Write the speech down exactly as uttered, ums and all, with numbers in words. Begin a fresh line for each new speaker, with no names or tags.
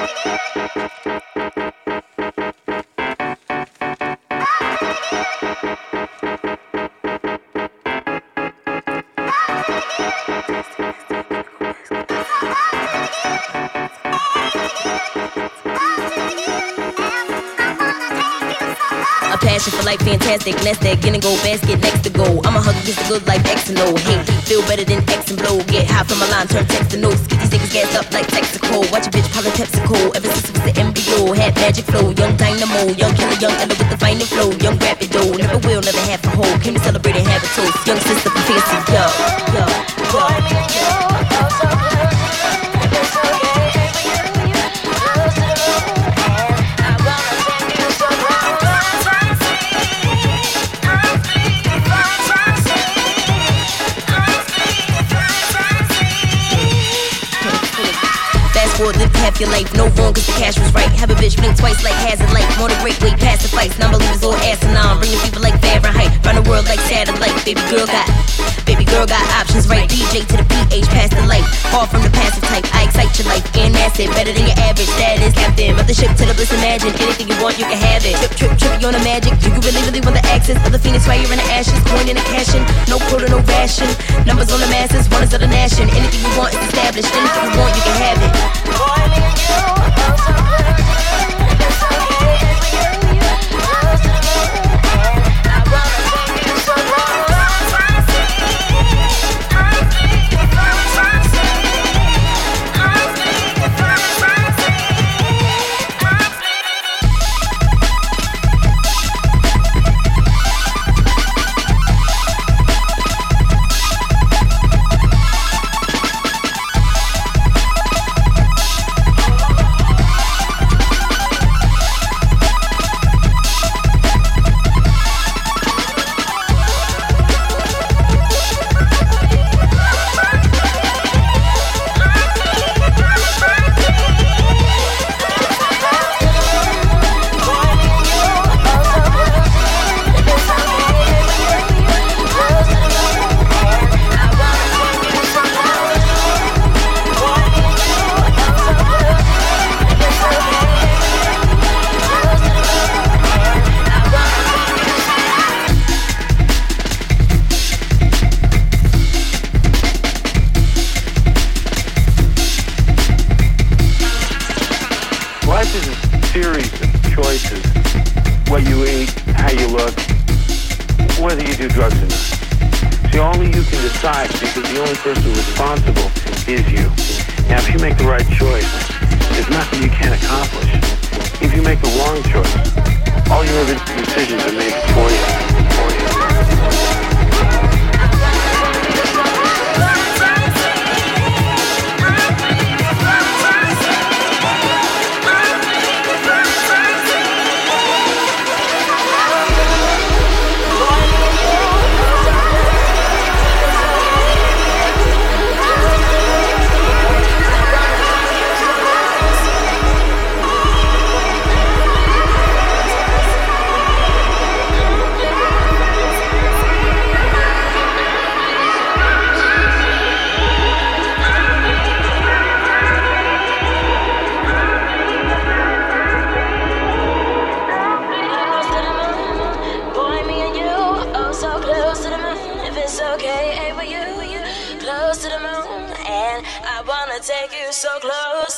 Passion for life, fantastic, let's that get and go basket next to go. I'm a hug against the good like X and O. Hey, feel better than X and blow. Get high from my line, turn text to notes. Get these niggas gassed up like Texaco. Watch a bitch poppin' PepsiCo. Ever since it was the M B O, had magic flow. Young dynamo, young killer, young Ella with the final flow. Young rapido, never will, never have a hole. Came to celebrate and have a toast. Young sister from fancy, yo, yo, yo, yo. Live half your life, no wrong cause the cash was right. Have a bitch blink twice like hazard light. More than great weight past the fights. Non-believers all asinine. Bringing people like Fahrenheit. Round the world like satellite. Baby girl got, baby girl got options right. D J to the P H past the light. Far from the passive type. I excite your life and massive. Better than your average status. Captain, mothership to the bliss. Imagine anything you want, you can have it. Trip, trip, trip, you on the magic. You can really, really want the access of the phoenix fire in the ashes. Coin in the cashin'. No quota, no ration. Numbers on the masses. Runners of the nation. Anything you want is established. Anything you want, you can have it. Boy, me and you, oh so good. It's okay for you, you close to the moon. And I wanna take you so close. I'm free, I'm free, I'm free, I'm free, I'm free, I'm free.
Because the only person responsible is you. Now, if you make the right choice, there's nothing you can't accomplish. If you make the wrong choice, all your other decisions are made for you. For you.
Take you so close.